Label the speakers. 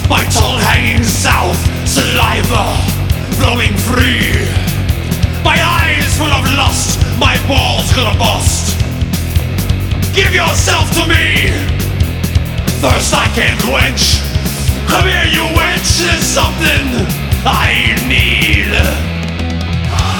Speaker 1: My tongue hanging south, saliva flowing free. My eyes full of lust, my balls gonna bust. Give yourself to me, thirst I can't quench. Come here, you wench, there's something I need.